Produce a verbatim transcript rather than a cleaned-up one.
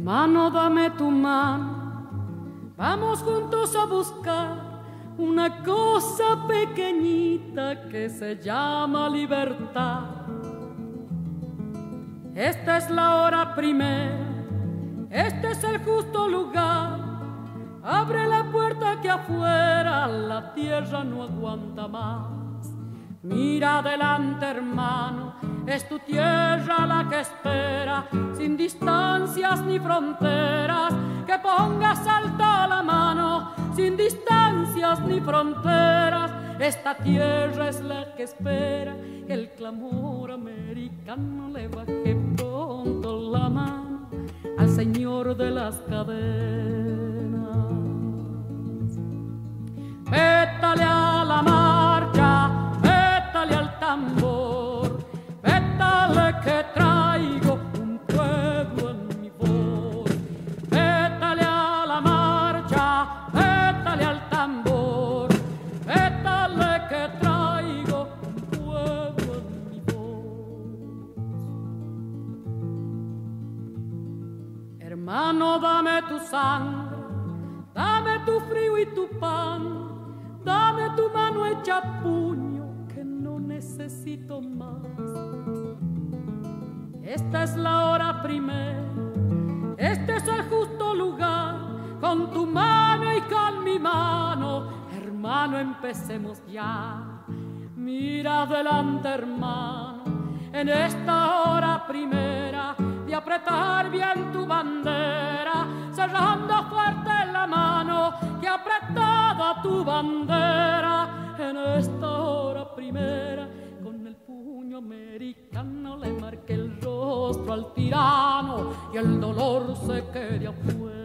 Hermano, dame tu mano, vamos juntos a buscar una cosa pequeñita que se llama libertad. Esta es la hora primera, este es el justo lugar. Abre la puerta que afuera la tierra no aguanta más. Mira adelante, hermano, es tu tierra la que espera, sin distancias ni fronteras, que pongas alta la mano, sin distancias ni fronteras. Esta tierra es la que espera, que el clamor americano le baje pronto la mano al señor de las cadenas. Vétale a la marcha, vétale al tambor, vétale que traigo un pueblo en mi voz. Vétale a la marcha, vétale al tambor, vétale que traigo un pueblo en mi voz. Hermano, dame tu sangre, dame tu frío y tu pan, dame tu mano hecha puño, que no necesito más. Esta es la hora primera, este es el justo lugar. Con tu mano y con mi mano, hermano, empecemos ya. Mira adelante, hermano, en esta hora primera, de apretar bien tu bandera, cerrando fuerte la mano que apretada tu bandera. En esta hora primera, con el puño americano le marque el rostro al tirano y el dolor se quede afuera.